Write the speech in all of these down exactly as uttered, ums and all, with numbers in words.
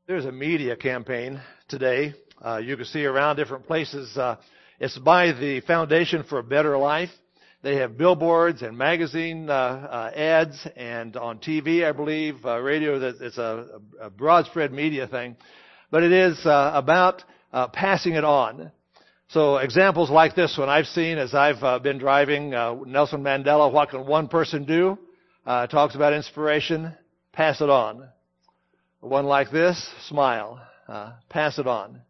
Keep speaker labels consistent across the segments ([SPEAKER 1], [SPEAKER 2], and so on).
[SPEAKER 1] There's a media campaign today. Uh, you can see around different places. Uh, it's by the Foundation for a Better Life. They have billboards and magazine uh, uh, ads, and on T V, I believe, uh, radio. That it's a, a broad spread media thing, but it is uh, about uh, passing it on. So examples like this one I've seen as I've uh, been driving. Uh, Nelson Mandela, What Can One Person Do? Uh, talks about inspiration. Pass it on. One like this, Smile. Uh, pass it on.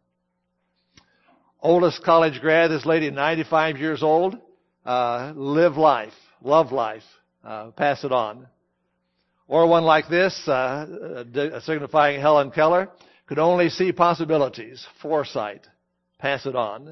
[SPEAKER 1] Oldest college grad, this lady, ninety-five years old. Uh, live life. Love life. Uh, pass it on. Or one like this, uh, signifying Helen Keller. Could only see possibilities. Foresight. Pass it on.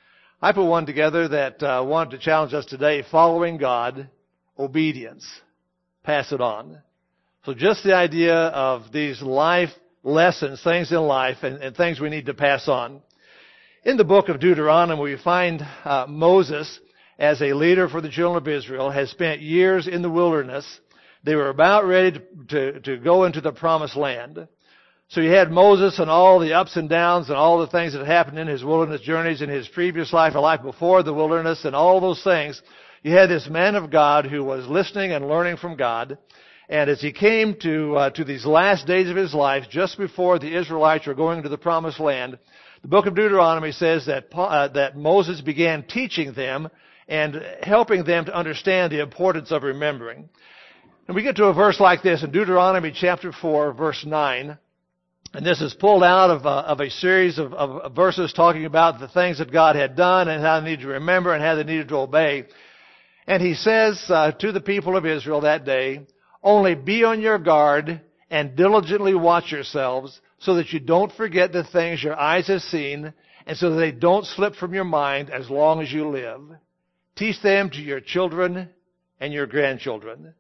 [SPEAKER 1] I put one together that uh, wanted to challenge us today. Following God. Obedience. Pass it on. So just the idea of these life lessons, things in life, and, and things we need to pass on. In the book of Deuteronomy, we find uh, Moses, as a leader for the children of Israel, has spent years in the wilderness. They were about ready to, to, to go into the promised land. So you had Moses and all the ups and downs and all the things that happened in his wilderness journeys, in his previous life, a life before the wilderness, and all those things. You had this man of God who was listening and learning from God. And as he came to uh, to these last days of his life, just before the Israelites were going to the promised land, the book of Deuteronomy says that uh, that Moses began teaching them and helping them to understand the importance of remembering. And we get to a verse like this in Deuteronomy chapter four, verse nine. And this is pulled out of, uh, of a series of, of verses talking about the things that God had done and how they needed to remember and how they needed to obey. And he says uh, to the people of Israel that day, only be on your guard and diligently watch yourselves so that you don't forget the things your eyes have seen and so that they don't slip from your mind as long as you live. Teach them to your children and your grandchildren.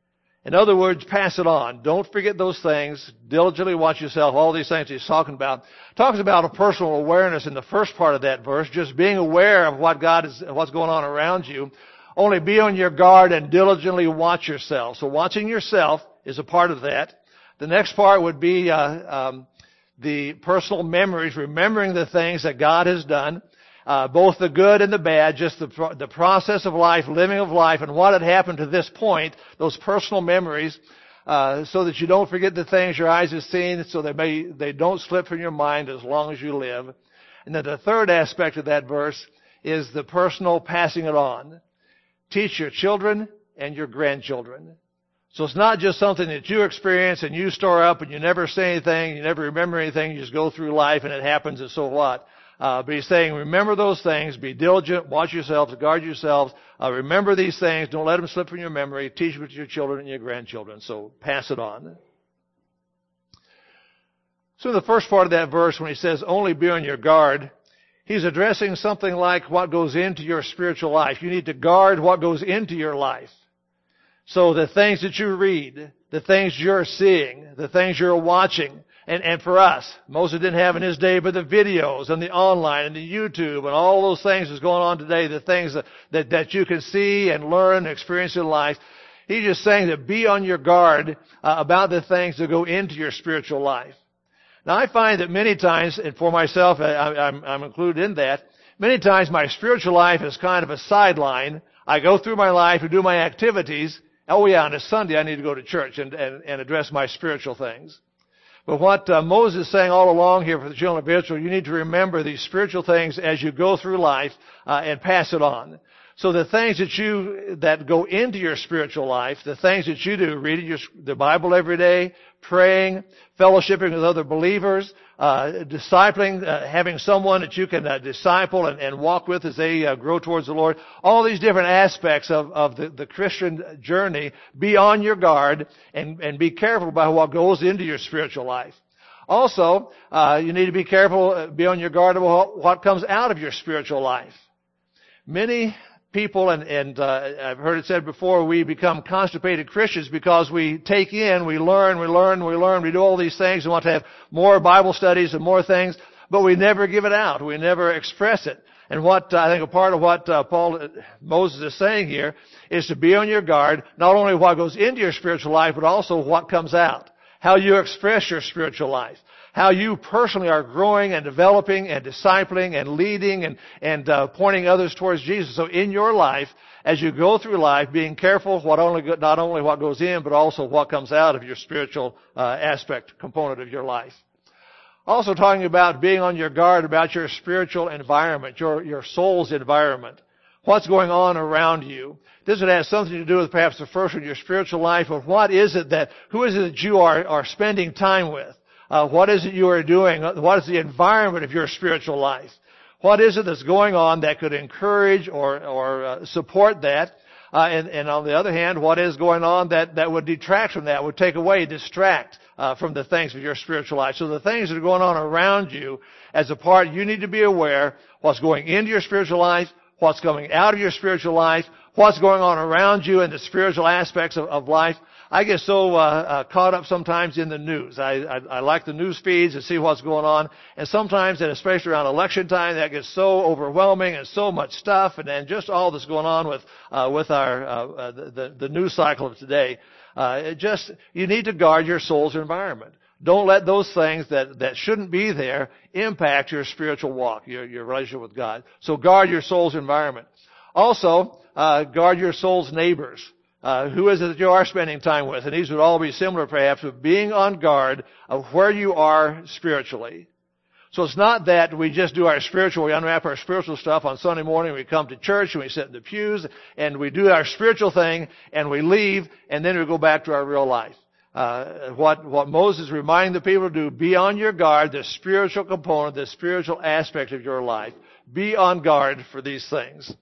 [SPEAKER 1] In other words, pass it on. Don't forget those things. Diligently watch yourself. All these things he's talking about. Talks about a personal awareness in the first part of that verse, just being aware of what God is, what's going on around you. Only be on your guard and diligently watch yourself. So watching yourself is a part of that. The next part would be uh, um, the personal memories, remembering the things that God has done, uh, both the good and the bad, just the, pro- the process of life, living of life, and what had happened to this point, those personal memories, uh, so that you don't forget the things your eyes have seen, so they may, they don't slip from your mind as long as you live. And then the third aspect of that verse is the personal passing it on. Teach your children and your grandchildren. So it's not just something that you experience and you store up and you never say anything, you never remember anything, you just go through life and it happens and so what. Uh, but he's saying remember those things, be diligent, watch yourselves, guard yourselves, uh, remember these things, don't let them slip from your memory, teach them to your children and your grandchildren. So pass it on. So in the first part of that verse when he says only be on your guard, he's addressing something like what goes into your spiritual life. You need to guard what goes into your life. So the things that you read, the things you're seeing, the things you're watching, and, and for us, Moses didn't have in his day, but the videos and the online and the YouTube and all those things that's going on today, the things that, that, that you can see and learn and experience in life. He's just saying that be on your guard uh, about the things that go into your spiritual life. Now, I find that many times, and for myself, I, I'm, I'm included in that, many times my spiritual life is kind of a sideline. I go through my life and do my activities. Oh, yeah, on a Sunday I need to go to church and, and, and address my spiritual things. But what uh, Moses is saying all along here for the children of Israel, you need to remember these spiritual things as you go through life uh, and pass it on. So the things that you, that go into your spiritual life, the things that you do, reading your, the Bible every day, praying, fellowshipping with other believers, uh, discipling, uh, having someone that you can uh, disciple and, and walk with as they uh, grow towards the Lord, all these different aspects of, of the, the Christian journey, be on your guard and, and be careful about what goes into your spiritual life. Also, uh, you need to be careful, uh, be on your guard about what comes out of your spiritual life. Many people, and, and uh, I've heard it said before, we become constipated Christians because we take in, we learn, we learn, we learn, we do all these things and want to have more Bible studies and more things, but we never give it out. We never express it. And what uh, I think a part of what uh, Paul, uh, Moses is saying here is to be on your guard, not only what goes into your spiritual life, but also what comes out. how you express your spiritual life, how you personally are growing and developing and discipling and leading and, and uh, pointing others towards Jesus. So in your life, as you go through life, being careful what only not only what goes in, but also what comes out of your spiritual uh, aspect, component of your life. Also talking about being on your guard about your spiritual environment, your, your soul's environment. What's going on around you? This would have something to do with perhaps the first one, your spiritual life, but what is it that, who is it that you are, are spending time with? Uh, what is it you are doing? What is the environment of your spiritual life? What is it that's going on that could encourage or, or uh, support that? Uh, and, and on the other hand, what is going on that, that would detract from that, would take away, distract uh, from the things of your spiritual life? So the things that are going on around you, as a part, you need to be aware what's going into your spiritual life, what's coming out of your spiritual life, what's going on around you in the spiritual aspects of, of life. I get so uh, uh, caught up sometimes in the news. I, I, I like the news feeds and see what's going on. And sometimes, and especially around election time, that gets so overwhelming and so much stuff, and then just all that's going on with uh, with our uh, uh, the, the news cycle of today. Uh, it just you need to guard your soul's environment. Don't let those things that, that shouldn't be there impact your spiritual walk, your, your relationship with God. So guard your soul's environment. Also, uh, guard your soul's neighbors. Uh, who is it that you are spending time with? And these would all be similar, perhaps, to being on guard of where you are spiritually. So it's not that we just do our spiritual, we unwrap our spiritual stuff on Sunday morning, we come to church and we sit in the pews and we do our spiritual thing and we leave and then we go back to our real life. Uh, what, what Moses reminded the people to do, be on your guard, the spiritual component, the spiritual aspect of your life. Be on guard for these things.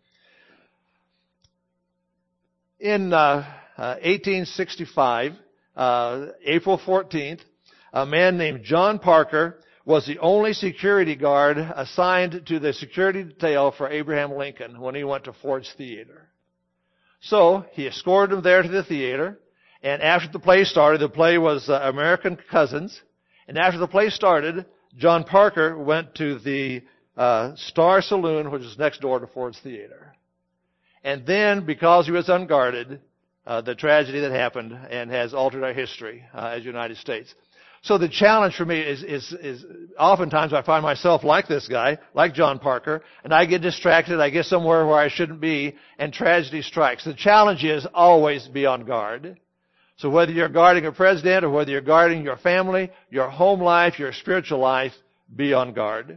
[SPEAKER 1] In uh, uh, eighteen sixty-five, uh, April fourteenth, a man named John Parker was the only security guard assigned to the security detail for Abraham Lincoln when he went to Ford's Theater. So he escorted him there to the theater, and after the play started, the play was uh, American Cousins, and after the play started, John Parker went to the uh, Star Saloon, which is next door to Ford's Theater. And then, because he was unguarded, uh, the tragedy that happened and has altered our history uh, as United States. So the challenge for me is, is, is oftentimes I find myself like this guy, like John Parker, and I get distracted, I get somewhere where I shouldn't be, and tragedy strikes. The challenge is always be on guard. So whether you're guarding a president or whether you're guarding your family, your home life, your spiritual life, be on guard.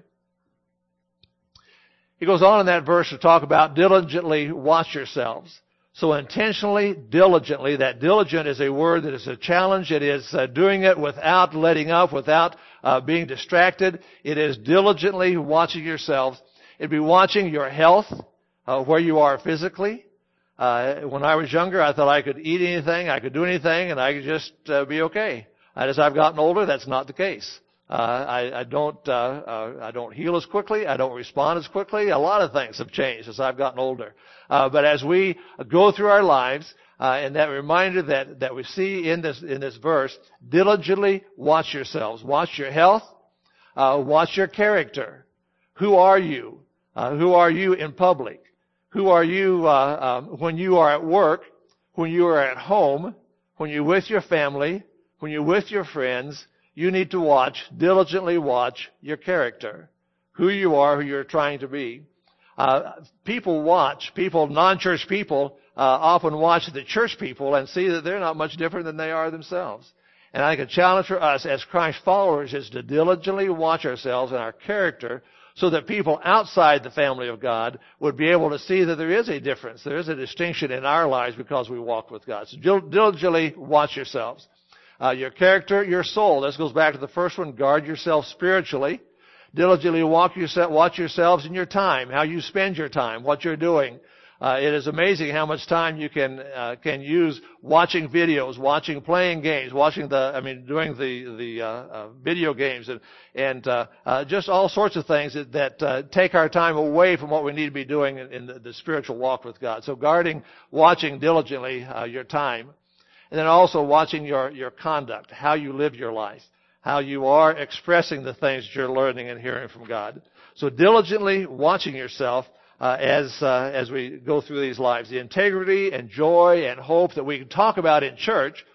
[SPEAKER 1] He goes on in that verse to talk about diligently watch yourselves. So intentionally, diligently, that diligent is a word that is a challenge. It is uh, doing it without letting up, without uh, being distracted. It is diligently watching yourselves. It'd be watching your health, uh, where you are physically. Uh, when I was younger, I thought I could eat anything, I could do anything, and I could just uh, be okay. And as I've gotten older, that's not the case. Uh, I, I don't, uh, uh, I don't heal as quickly. I don't respond as quickly. A lot of things have changed as I've gotten older. Uh, but as we go through our lives, uh, and that reminder that, that we see in this, in this verse, diligently watch yourselves. Watch your health. Uh, watch your character. Who are you? Uh, who are you in public? Who are you, uh, um, when you are at work? When you are at home? When you're with your family? When you're with your friends? You need to watch, diligently watch your character, who you are, who you're trying to be. Uh, people watch, people, non-church people, uh, often watch the church people and see that they're not much different than they are themselves. And I think a challenge for us as Christ followers is to diligently watch ourselves and our character so that people outside the family of God would be able to see that there is a difference. There is a distinction in our lives because we walk with God. So diligently watch yourselves. Uh, your character, your soul. This goes back to the first one. Guard yourself spiritually. Diligently walk yourself, watch yourselves in your time, how you spend your time, what you're doing. Uh, it is amazing how much time you can uh, can use watching videos, watching, playing games, watching the, I mean, doing the the uh, uh, video games, and and uh, uh, just all sorts of things that, that uh, take our time away from what we need to be doing in, in the, the spiritual walk with God. So guarding, watching diligently uh, your time. And then also watching your, your conduct, how you live your life, how you are expressing the things that you're learning and hearing from God. So diligently watching yourself uh, as uh, as we go through these lives. The integrity and joy and hope that we can talk about in church,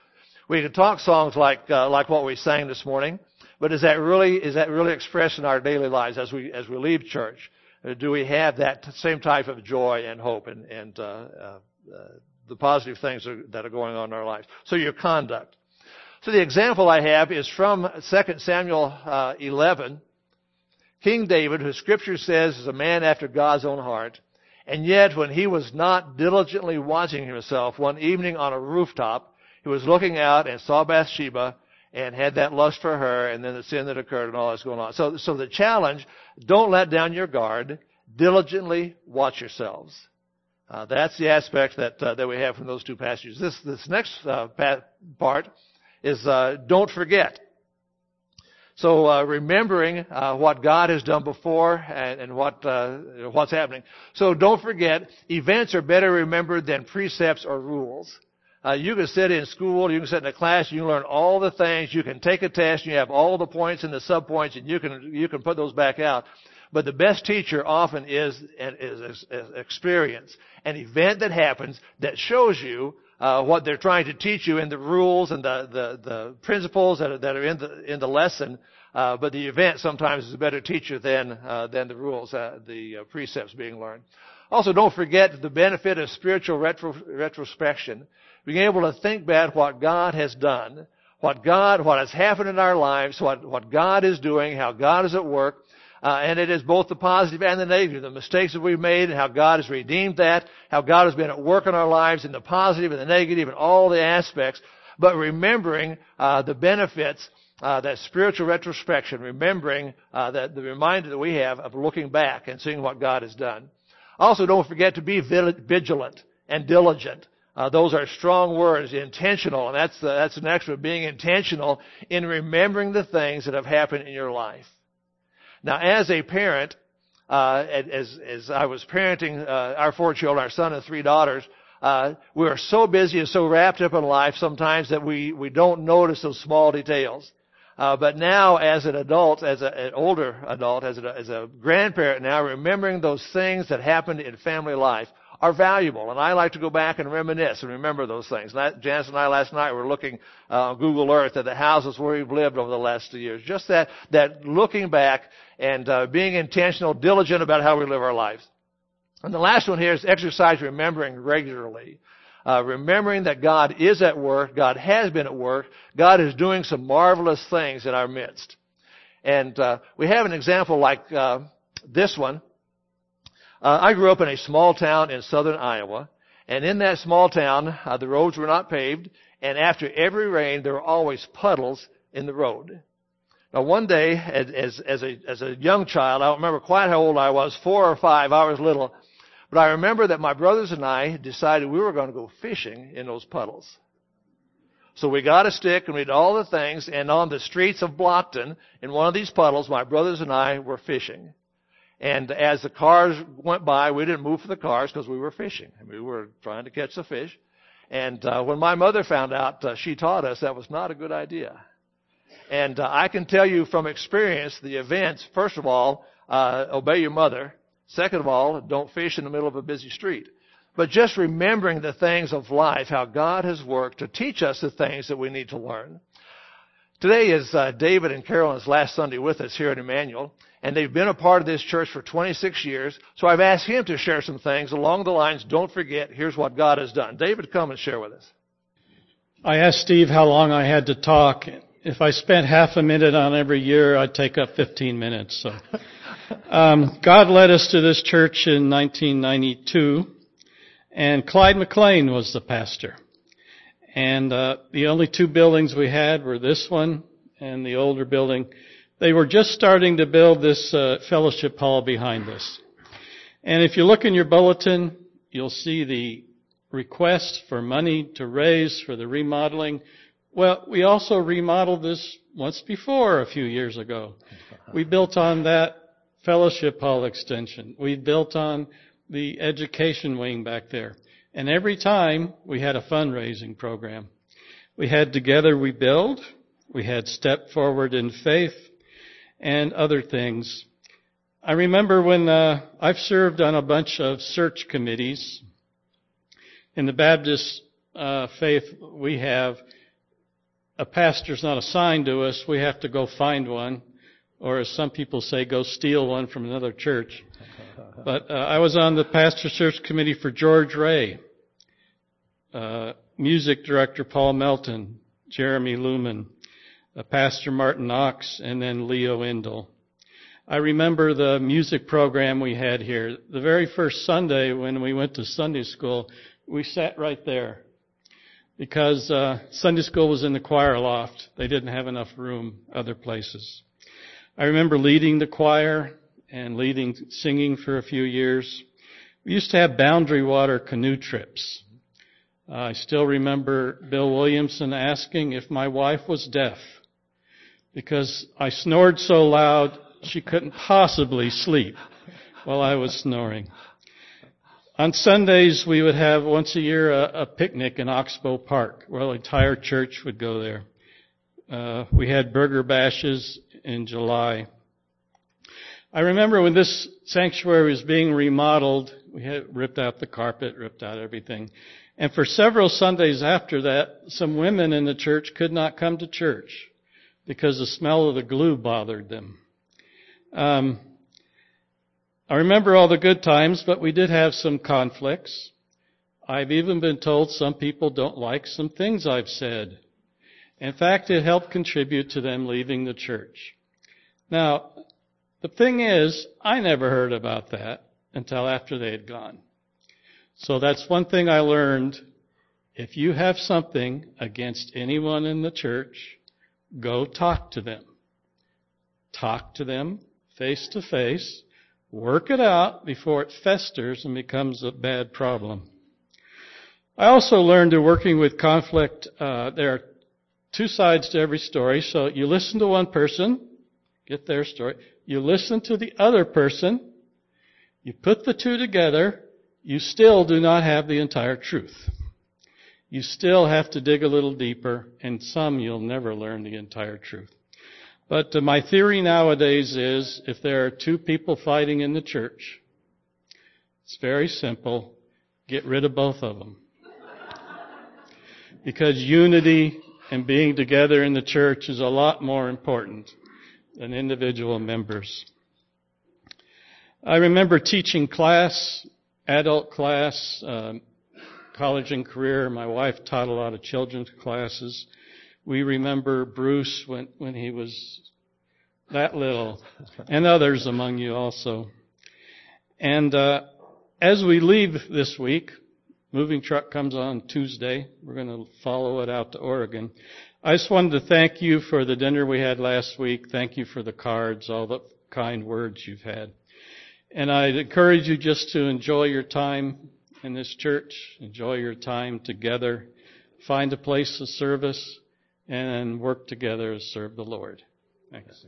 [SPEAKER 1] We can talk songs like uh, like what we sang this morning, but is that really is that really expressed in our daily lives as we as we leave church? Uh, do we have that same type of joy and hope and and uh, uh, uh, the positive things that are, that are going on in our lives? So your conduct. So the example I have is from Second Samuel uh, eleven. King David, who Scripture says is a man after God's own heart, and yet when he was not diligently watching himself, one evening on a rooftop, he was looking out and saw Bathsheba and had that lust for her, and then the sin that occurred and all that's going on. So, so the challenge, don't let down your guard. Diligently watch yourselves. Uh, that's the aspect that uh, that we have from those two passages. This this next uh, part is uh, don't forget. So uh, remembering uh, what God has done before and, and what uh, what's happening. So don't forget, events are better remembered than precepts or rules. Uh, you can sit in school, you can sit in a class, you can learn all the things, you can take a test, you have all the points and the subpoints, and you can you can put those back out. But the best teacher often is, is, is, is experience, an event that happens that shows you uh, what they're trying to teach you in the rules and the the, the principles that are, that are in the in the lesson. Uh, but the event sometimes is a better teacher than uh, than the rules, uh, the uh, precepts being learned. Also, don't forget the benefit of spiritual retro, retrospection. Being able to think back what God has done, what God, what has happened in our lives, what, what God is doing, how God is at work, uh, and it is both the positive and the negative, the mistakes that we've made and how God has redeemed that, how God has been at work in our lives in the positive and the negative and all the aspects, but remembering uh, the benefits, uh, that spiritual retrospection, remembering uh, that the reminder that we have of looking back and seeing what God has done. Also, don't forget to be vigilant and diligent. Uh, those are strong words, intentional, and that's the, that's an extra being intentional in remembering the things that have happened in your life. Now, as a parent, uh, as as I was parenting uh, our four children, our son and three daughters, uh, we are so busy and so wrapped up in life sometimes that we we don't notice those small details. Uh, but now, as an adult, as a, an older adult, as a, as a grandparent now, remembering those things that happened in family life are valuable. And I like to go back and reminisce and remember those things. And I, Janice and I last night were looking uh, on Google Earth at the houses where we've lived over the last two years. Just that, that looking back and uh, being intentional, diligent about how we live our lives. And the last one here is exercise remembering regularly. Uh, remembering that God is at work, God has been at work, God is doing some marvelous things in our midst. And uh, we have an example like uh, this one. Uh, I grew up in a small town in southern Iowa, and in that small town, uh, the roads were not paved, and after every rain, there were always puddles in the road. Now, one day, as, as, as, a, as a young child, I don't remember quite how old I was, four or five, I was little, but I remember that my brothers and I decided we were going to go fishing in those puddles. So we got a stick and we did all the things, and on the streets of Blockton, in one of these puddles, my brothers and I were fishing. And as the cars went by, we didn't move for the cars because we were fishing. We were trying to catch the fish. And uh, when my mother found out, uh, she taught us that was not a good idea. And uh, I can tell you from experience the events, first of all, uh, obey your mother. Second of all, don't fish in the middle of a busy street. But just remembering the things of life, how God has worked to teach us the things that we need to learn. Today is uh, David and Carolyn's last Sunday with us here at Emmanuel, and they've been a part of this church for twenty-six years, so I've asked him to share some things along the lines, don't forget, here's what God has done. David, come and share with us.
[SPEAKER 2] I asked Steve how long I had to talk. If I spent half a minute on every year, I'd take up fifteen minutes. So, um, God led us to this church in nineteen ninety-two, and Clyde McLean was the pastor. And uh, the only two buildings we had were this one and the older building. They were just starting to build this uh, fellowship hall behind us. And if you look in your bulletin, you'll see the request for money to raise for the remodeling. Well, we also remodeled this once before a few years ago. We built on that fellowship hall extension. We built on the education wing back there. And every time we had a fundraising program. We had Together We Build, we had Step Forward in Faith, and other things. I remember when uh, I've served on a bunch of search committees. In the Baptist uh, faith we have, a pastor's not assigned to us. We have to go find one, or as some people say, go steal one from another church. But uh, I was on the pastor search committee for George Ray, uh, music director Paul Melton, Jeremy Lumen, uh, Pastor Martin Knox, and then Leo Indle. I remember the music program we had here. The very first Sunday when we went to Sunday school, we sat right there because uh, Sunday school was in the choir loft. They didn't have enough room other places. I remember leading the choir and leading singing for a few years. We used to have Boundary Water canoe trips. Uh, I still remember Bill Williamson asking if my wife was deaf because I snored so loud she couldn't possibly sleep while I was snoring. On Sundays, we would have once a year a, a picnic in Oxbow Park where the entire church would go there. Uh, we had burger bashes in July. I remember when this sanctuary was being remodeled, we had ripped out the carpet, ripped out everything. And for several Sundays after that, some women in the church could not come to church because the smell of the glue bothered them. Um, I remember all the good times, but we did have some conflicts. I've even been told some people don't like some things I've said. In fact, it helped contribute to them leaving the church. Now, the thing is, I never heard about that until after they had gone. So that's one thing I learned. If you have something against anyone in the church, go talk to them. Talk to them face to face. Work it out before it festers and becomes a bad problem. I also learned that working with conflict, uh, there are two sides to every story. So you listen to one person, get their story. You listen to the other person. You put the two together. You still do not have the entire truth. You still have to dig a little deeper, and some you'll never learn the entire truth. But uh, my theory nowadays is if there are two people fighting in the church, it's very simple. Get rid of both of them. Because unity and being together in the church is a lot more important than individual members. I remember teaching class, adult class, um, college and career. My wife taught a lot of children's classes. We remember Bruce when, when he was that little, and others among you also. And uh, as we leave this week, moving truck comes on Tuesday. We're going to follow it out to Oregon. I just wanted to thank you for the dinner we had last week. Thank you for the cards, all the kind words you've had. And I'd encourage you just to enjoy your time in this church, enjoy your time together, find a place of service, and work together to serve the Lord. Thanks.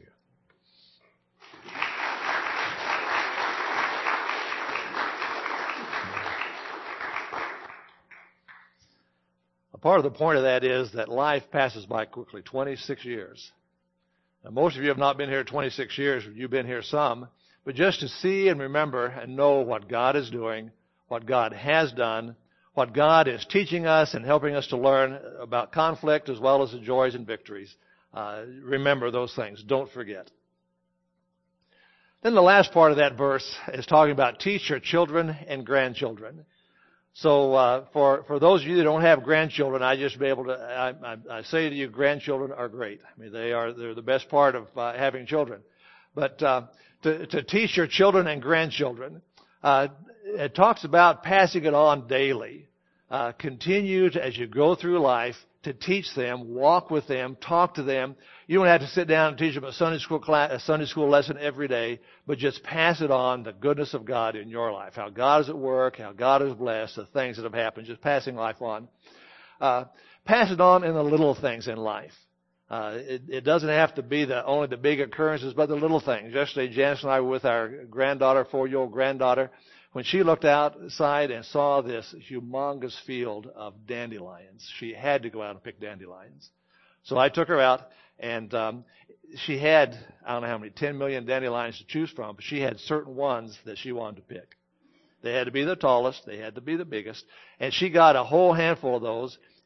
[SPEAKER 1] A part of the point of that is that life passes by quickly, twenty-six years. Now, most of you have not been here twenty-six years. You've been here some. But just to see and remember and know what God is doing, what God has done, what God is teaching us and helping us to learn about conflict as well as the joys and victories. Uh, remember those things. Don't forget. Then the last part of that verse is talking about teach your children and grandchildren. So uh, for for those of you that don't have grandchildren, I just be able to I, I, I say to you, grandchildren are great. I mean, they are they're the best part of uh, having children. But uh, to, to teach your children and grandchildren, uh, it talks about passing it on daily. Uh, continue to, as you go through life, to teach them, walk with them, talk to them. You don't have to sit down and teach them a Sunday school class, a Sunday school lesson every day, but just pass it on, the goodness of God in your life, how God is at work, how God is blessed, the things that have happened, just passing life on. Uh, pass it on in the little things in life. Uh, it, it doesn't have to be the only the big occurrences, but the little things. Yesterday, Janice and I were with our granddaughter, four-year-old granddaughter. When she looked outside and saw this humongous field of dandelions, she had to go out and pick dandelions. So I took her out, and um, she had, I don't know how many, ten million dandelions to choose from, but she had certain ones that she wanted to pick. They had to be the tallest. They had to be the biggest. And she got a whole handful of those,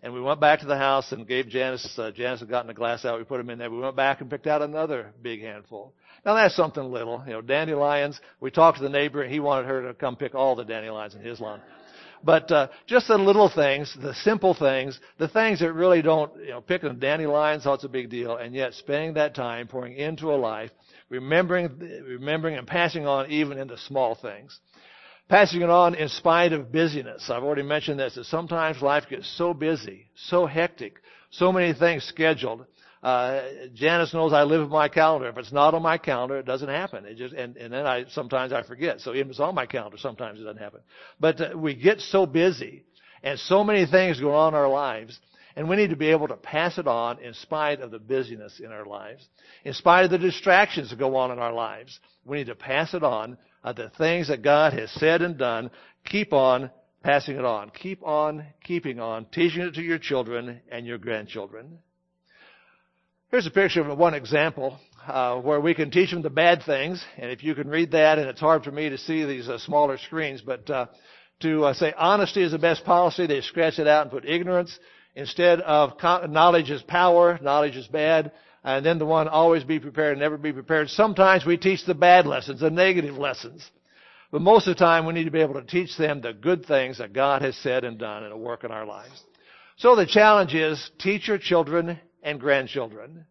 [SPEAKER 1] And we went back to the house and gave Janice, uh, Janice had gotten a glass out. We put them in there. We went back and picked out another big handful. Now that's something little. You know, dandelions. We talked to the neighbor and he wanted her to come pick all the dandelions in his lawn. But uh, just the little things, the simple things, the things that really don't, you know, picking dandelions, oh, it's a big deal. And yet spending that time pouring into a life, remembering, remembering and passing on even in the small things. Passing it on in spite of busyness. I've already mentioned this, that sometimes life gets so busy, so hectic, so many things scheduled. Uh, Janice knows I live with my calendar. If it's not on my calendar, it doesn't happen. It just, and, and then I, sometimes I forget. So even if it's on my calendar, sometimes it doesn't happen. But uh, we get so busy and so many things go on in our lives, and we need to be able to pass it on in spite of the busyness in our lives, in spite of the distractions that go on in our lives. We need to pass it on. Uh, the things that God has said and done, keep on passing it on. Keep on keeping on, teaching it to your children and your grandchildren. Here's a picture of one example uh, where we can teach them the bad things. And if you can read that, and it's hard for me to see these uh, smaller screens, but uh, to uh, say honesty is the best policy, they scratch it out and put ignorance. Instead of co- knowledge is power, knowledge is bad. And then the one, always be prepared and never be prepared. Sometimes we teach the bad lessons, the negative lessons. But most of the time we need to be able to teach them the good things that God has said and done and work in our lives. So the challenge is teach your children and grandchildren.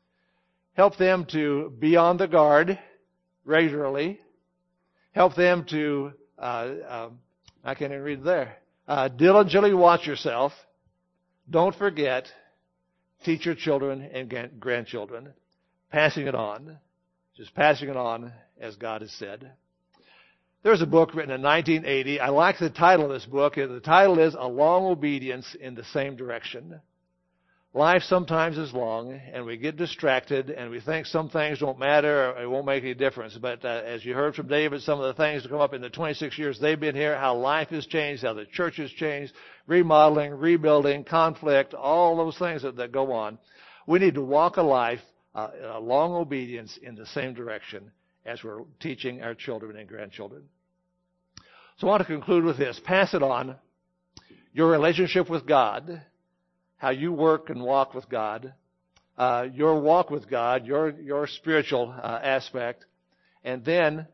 [SPEAKER 1] Help them to be on the guard regularly. Help them to, uh, uh, I can't even read there, uh, diligently watch yourself. Don't forget. Teach your children and grandchildren, passing it on, just passing it on as God has said. There's a book written in nineteen eighty. I like the title of this book. The title is A Long Obedience in the Same Direction. Life sometimes is long, and we get distracted, and we think some things don't matter or it won't make any difference. But uh, as you heard from David, some of the things that come up in the twenty-six years they've been here, how life has changed, how the church has changed, remodeling, rebuilding, conflict, all those things that, that go on. We need to walk a life, uh, a long obedience in the same direction as we're teaching our children and grandchildren. So I want to conclude with this. Pass it on. Your relationship with God, how you work and walk with God, uh, your walk with God, your your spiritual uh, aspect, and then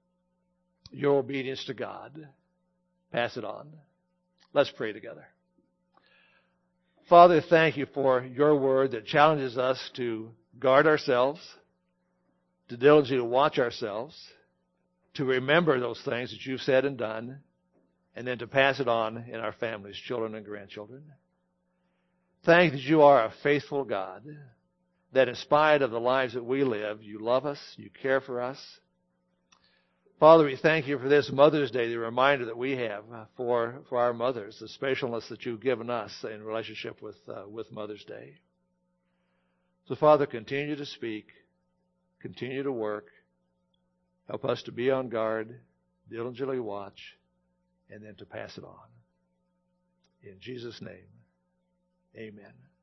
[SPEAKER 1] your obedience to God. Pass it on. Let's pray together. Father, thank you for your word that challenges us to guard ourselves, to diligently watch ourselves, to remember those things that you've said and done, and then to pass it on in our families, children and grandchildren. Thank you that you are a faithful God, that in spite of the lives that we live, you love us, you care for us. Father, we thank you for this Mother's Day, the reminder that we have for, for our mothers, the specialness that you've given us in relationship with, uh, with Mother's Day. So, Father, continue to speak, continue to work, help us to be on guard, diligently watch, and then to pass it on. In Jesus' name. Amen.